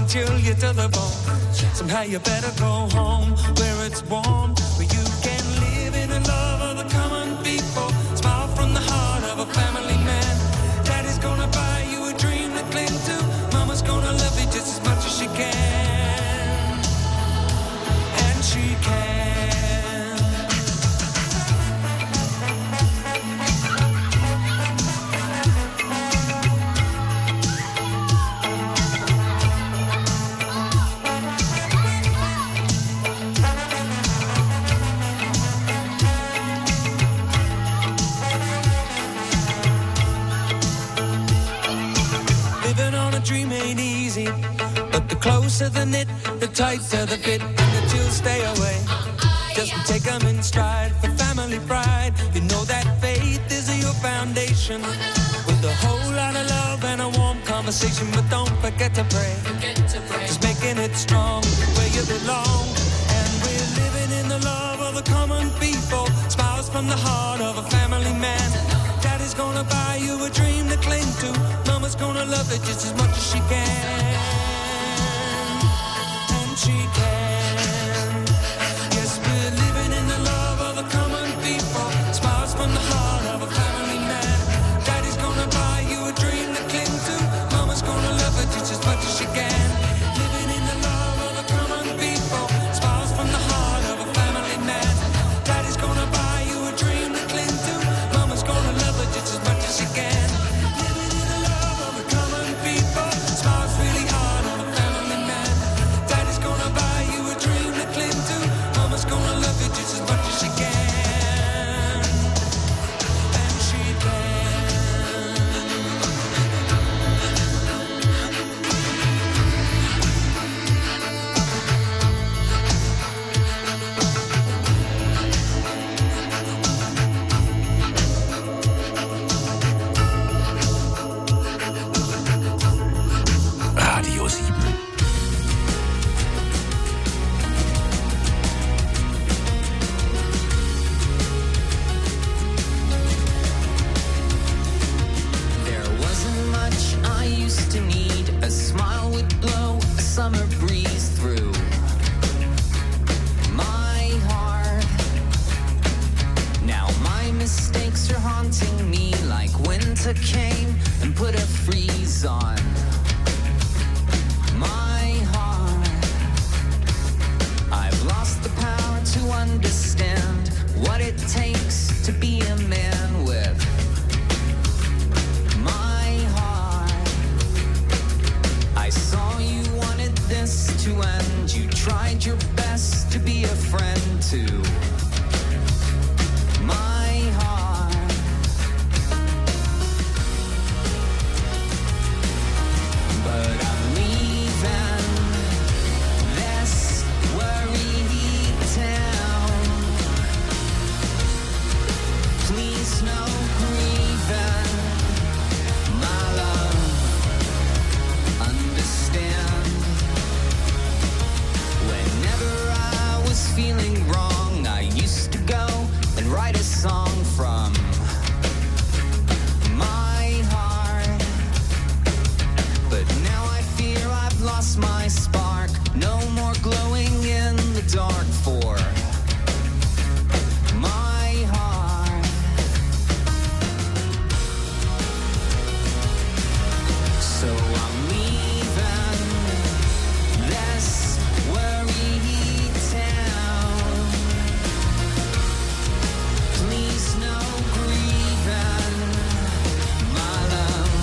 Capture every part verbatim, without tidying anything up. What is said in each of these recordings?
chill you to the bone. Somehow you better go home where it's warm, where you can live in the love of the common people. Smile from the heart of a family man. Daddy's gonna buy you a dream to cling to. Mama's gonna love you just as much as she can. And she can. Dream ain't easy, but the closer the knit, the tighter the fit, and the chills stay away. Just take them in stride for family pride. You know that faith is your foundation, with a whole lot of love and a warm conversation. But don't forget to pray, just making it strong where you belong. And we're living in the love of the common people. Smiles from the heart of a family man. Daddy's gonna buy you a dream to cling to. Mama's gonna love it just as much as she can. And she can. Yes, we're living in the love of the common people. Smiles from the heart of a family man. Daddy's gonna buy you a dream to cling to. Mama's gonna love it just as much as she can. Living in the love of the common people. Smiles from the heart of a family man. Daddy's gonna buy you a dream to cling to. Mama's gonna love it just as much as she can. Living in the love of the common people. Smiles really hard on a family man. Daddy's gonna buy you a dream to cling to. Mama's gonna love you just as much as she can. And she can. Radio sieben. There wasn't much I used to need. A smile would blow a summer breeze through my heart. Now my mistakes are haunting me like winter came and put a freeze on my heart. I've lost the power to understand what it takes to be a man with my heart. I saw you wanted this to end. You tried your best to be a friend to my heart. But I'm leaving this worried town. Please no grieving, my love. Understand. Whenever I was feeling wrong, I used to go and write a song from my heart. But now I fear I've lost my spark. No more glowing in the dark for my heart. So I'm leaving this worried town. Please no grieving, my love.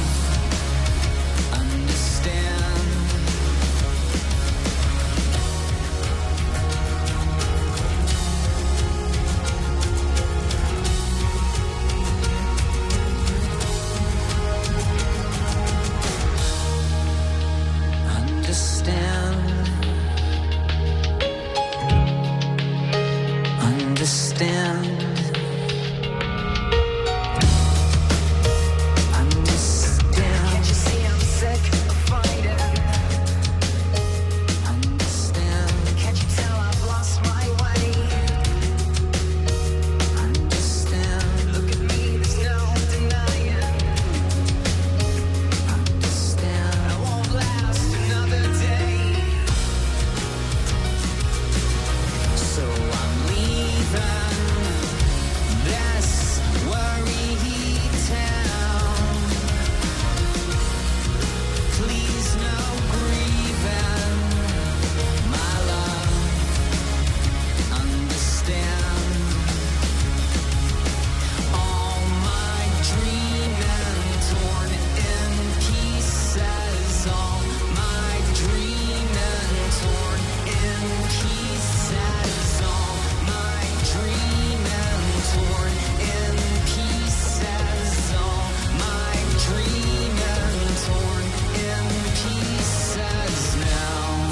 Understand.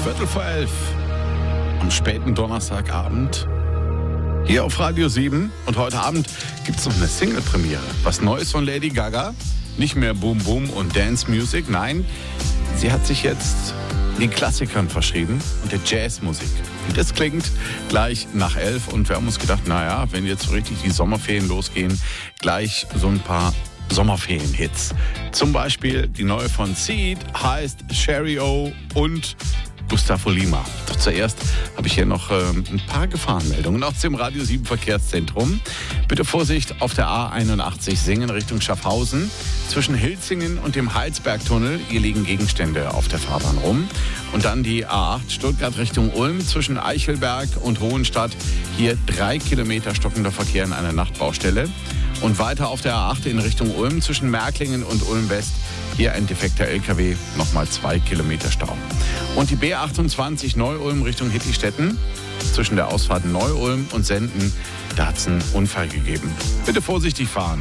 Viertel vor elf am späten Donnerstagabend hier auf Radio sieben. Und heute Abend gibt es noch eine Single-Premiere. Was Neues von Lady Gaga. Nicht mehr Boom Boom und Dance Music. Nein, sie hat sich jetzt den Klassikern verschrieben und der Jazzmusik. Und das klingt gleich nach elf. Und wir haben uns gedacht, naja, wenn jetzt so richtig die Sommerferien losgehen, gleich so ein paar Sommerferien-Hits. Zum Beispiel die neue von Seed heißt Sherry O und Gustavo Lima. Doch zuerst habe ich hier noch ähm, ein paar Gefahrenmeldungen aus dem Radio sieben Verkehrszentrum. Bitte Vorsicht auf der A einundachtzig Singen Richtung Schaffhausen. Zwischen Hilzingen und dem Heilsbergtunnel, hier liegen Gegenstände auf der Fahrbahn rum. Und dann die A acht Stuttgart Richtung Ulm zwischen Eichelberg und Hohenstadt. Hier drei Kilometer stockender Verkehr in einer Nachtbaustelle. Und weiter auf der A acht in Richtung Ulm zwischen Märklingen und Ulm West. Hier ein defekter L K W, nochmal zwei Kilometer Stau. Und die B achtundzwanzig Neu-Ulm Richtung Hittistetten. Zwischen der Ausfahrt Neu-Ulm und Senden, da hat es einen Unfall gegeben. Bitte vorsichtig fahren.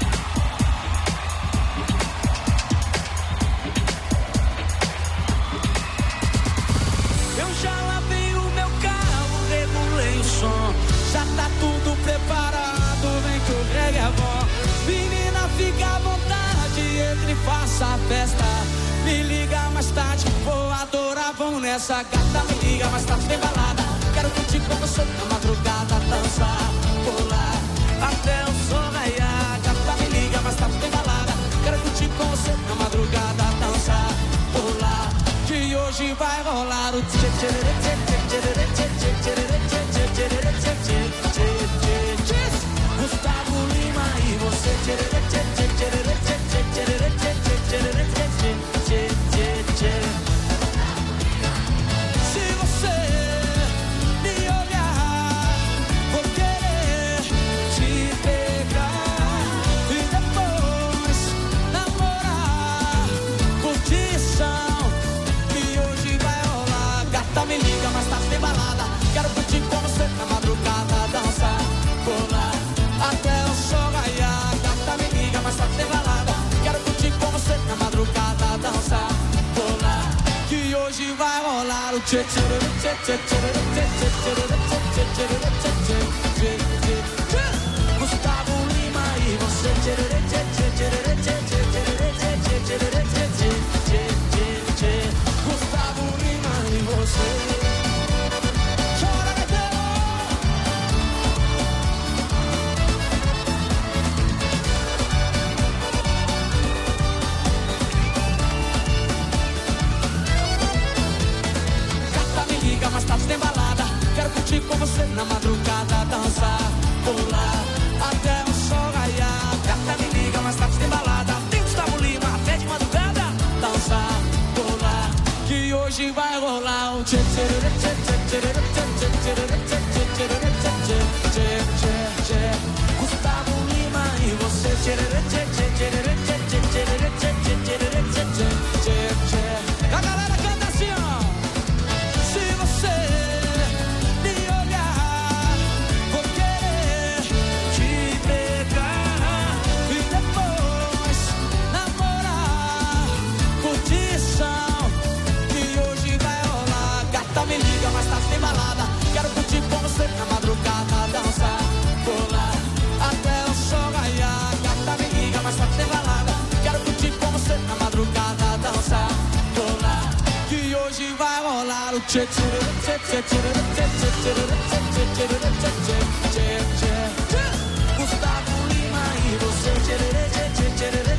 Eu já lavei o meu carro, regulei o som. Já tá tudo preparado, vem que o reggae é bom. Menina, fica à vontade, entre e faça a festa. Me liga mais tarde, vou adorar, vamos nessa. Gata, me liga mais tarde, tem balada. Quero curtir com você na madrugada, dançar, pular, até o sol raiar. Gata, me liga mais tarde, tem balada. Quero curtir com você na madrugada, dançar, pular. Que hoje vai rolar o tchê tchê tchê tchê tchê tchê tchê tchê tchê tchê tchê. Gustavo Lima e você tchê tchê tchê tchê tchê tchê tchê tchê tchê tchê. Se você me olhar, vou querer te pegar e depois namorar, curtição. E hoje vai rolar. Gata, me liga, mas tá sem balada. Quero curtir com você na madrugada, dançar, pular, até o sol raiar. Gata, me liga, mas tá sem balada. Quero curtir com você na madrugada, dançar, pular. Que hoje vai rolar o tchê tchê tchê tchê tchê tchê tchê tchê tchê tchê. Gustavo Lima e você tchê tchê tchê tchê tchê tchê tchê tchê tchê. Gustavo Lima e você. Chora, Gabriel. Mas tá sem balada. Quero curtir com você na madrugada, dançar, pular, até o sol raiar. Gata, me liga, mas tá sem balada. Tem Gustavo Lima até de madrugada, dançar, pular. Que hoje vai rolar um tchê tchê tchê tchê tchê tchê tchê tchê tchê tchê tchê. Gustavo Lima e você tchê tchê tchê tchê tchê tchê tchê tchê tchê tchê. A galera canta assim, ó. Me liga, mas tá sem balada. Quero curtir com você na madrugada, dançar, pular, até o sol raiar. Gata, me liga, mas tá sem balada. Quero curtir com você na madrugada, dançar, pular. Que hoje vai rolar o tchê tchê tchê tchê tchê tchê tchê tchê tchê tchê tchê. Gustavo Lima e você tchê tchê tchê tchê.